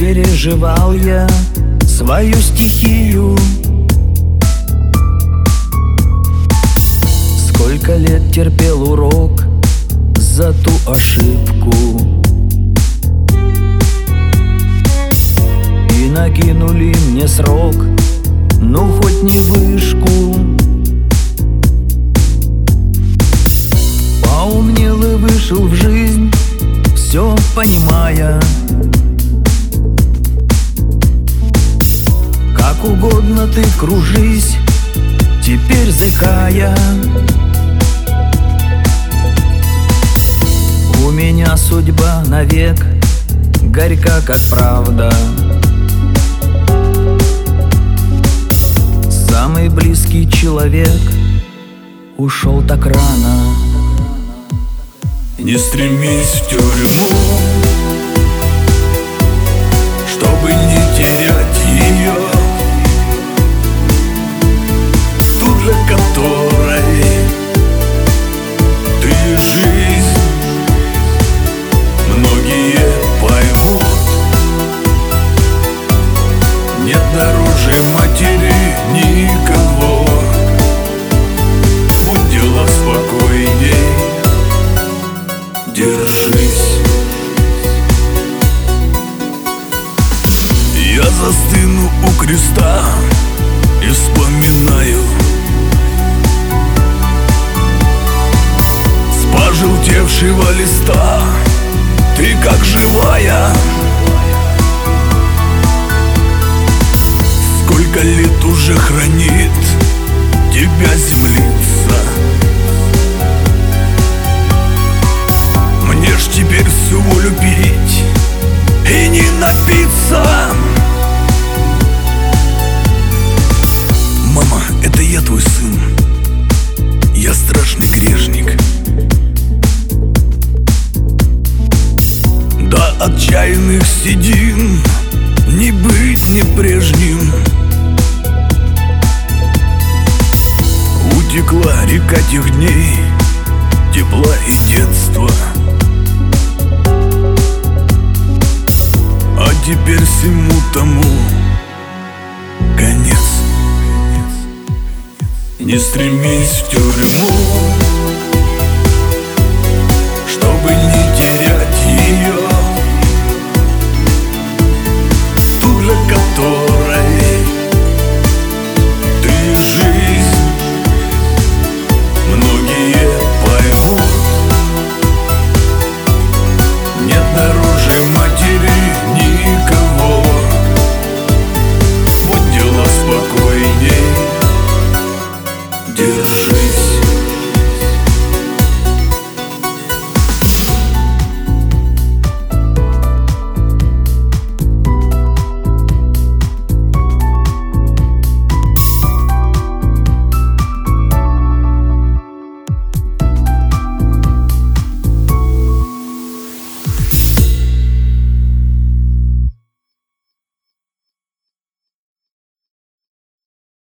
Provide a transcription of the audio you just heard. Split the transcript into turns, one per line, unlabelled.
переживал я свою стихию. Сколько лет терпел урок за ту ошибку, и накинули мне срок, ну хоть не вышку. Поумнел и вышел в жизнь, все понимая. Как угодно ты кружись, теперь зыкая. У меня судьба навек горька, как правда. Самый близкий человек ушел так рано.
Не стремись в тюрьму, чтобы не терять ее, ту для которой ты жизнь. Многие поймут, нет дороже матери никого. Будь дела спокойней, держись. Я застыну у креста и вспоминаю с пожелтевшего листа. Ты как живая. Сколько лет уже хранит тебя землица. Мне ж теперь всю волю пить и не напиться. Мама, это я твой сын, я страшный грешник. До отчаянных седин не быть не прежним. Утекла река тех дней, тепла и детства. А теперь всему тому конец. Не стремись в тюрьму,